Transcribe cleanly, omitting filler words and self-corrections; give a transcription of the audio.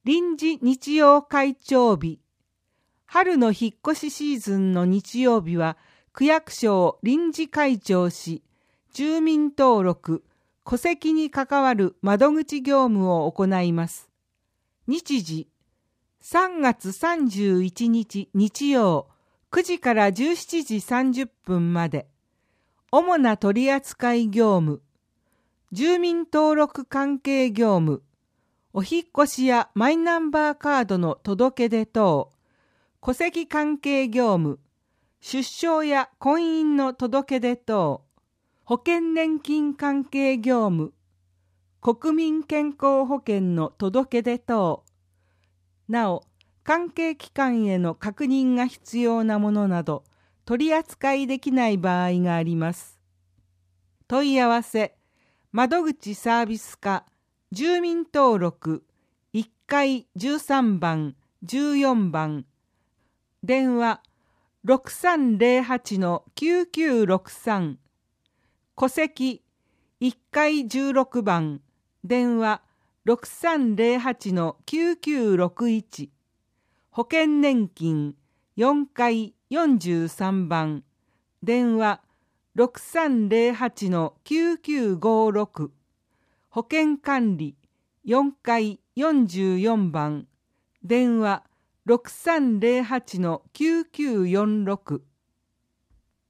臨時日曜会長日。春の引っ越しシーズンの日曜日は、区役所を臨時開庁し、住民登録、戸籍に関わる窓口業務を行います。日時、3月31日日曜、9時から17時30分まで。主な取扱業務、住民登録関係業務、お引越しやマイナンバーカードの届け出等、戸籍関係業務、出生や婚姻の届け出等、保険年金関係業務、国民健康保険の届け出等、なお、関係機関への確認が必要なものなど、取り扱いできない場合があります。問い合わせ、窓口サービス課、住民登録、1階13番、14番、電話6308-9963、戸籍1階16番、電話6308-9961、保険年金4階43番、電話6308-9956、保険管理4階44番、電話6308-9946